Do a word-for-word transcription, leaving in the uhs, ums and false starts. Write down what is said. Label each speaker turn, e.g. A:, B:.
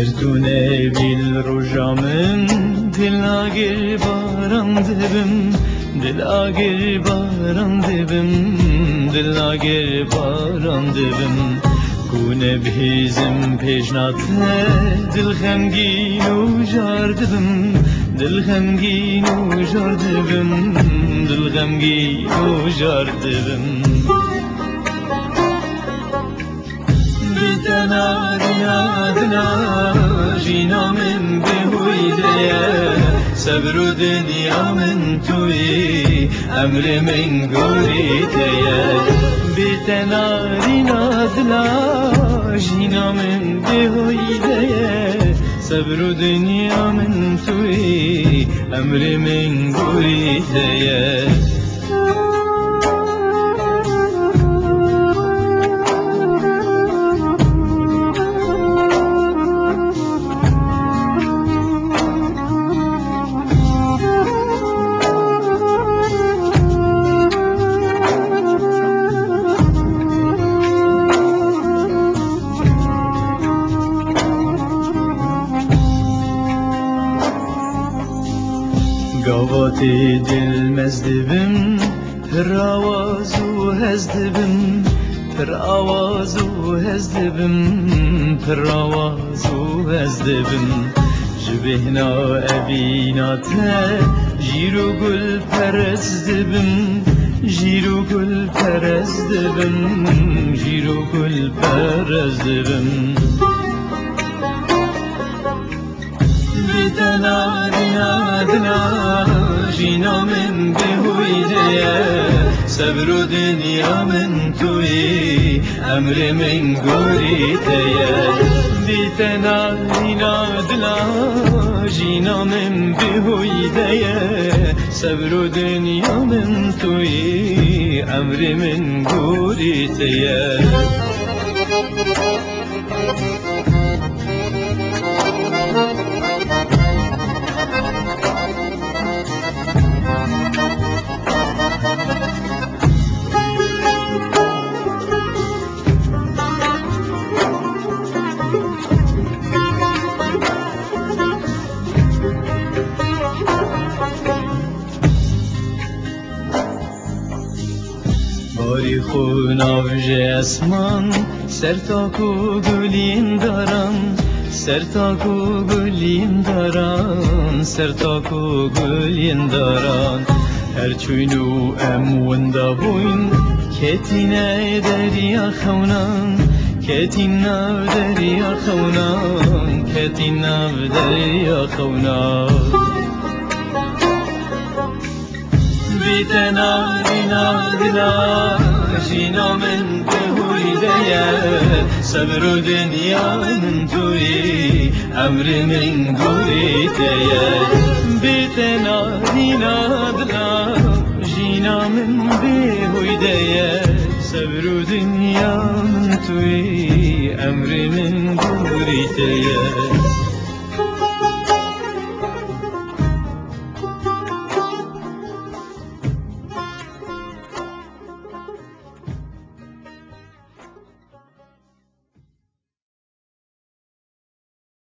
A: گردونه بیل روژامن دل آگر باران دبم دل آگر باران دبم دل آگر باران دبم گونه بهیزم پیشناته دل غمگین و جار دبم دل غمگین و جار دبم دل غمگین و جار دبم دنا دنا دنا جینا من بهویده صبر و دنیا من توی امر من گوریته دنا دنا دنا جینا من بهویده صبر و دنیا من توی امر من گوریته گاواتی دل مزدبم پر آواز و هزدبم پر آواز و هزدبم پر آواز و هزدبم جبهنا ابینات جیرو گل پرزدبم جیرو گل پرزدبم جیرو گل پرزدبم دنا دنا دنا جینا من بهویده صبر و دنیا من توی امر من گوریته دنا دنا دنا جینا من بهویده صبر و دنیا من توی امر من گوریته باری خون آوج اسمان سر تا کو گلین دارم سر تا کو گلین دارم سر تا کو گلین دارم هر چوینو ام وندا بوین کتینه دریا خونان کتینه دریا خونان کتینه دریا خونان دنا دنا دنا جینا من بهویده صبر و دنیا من توی امر من گوریته دنا دنا دنا جینا من بهویده صبر و دنیا من توی امر من گوریته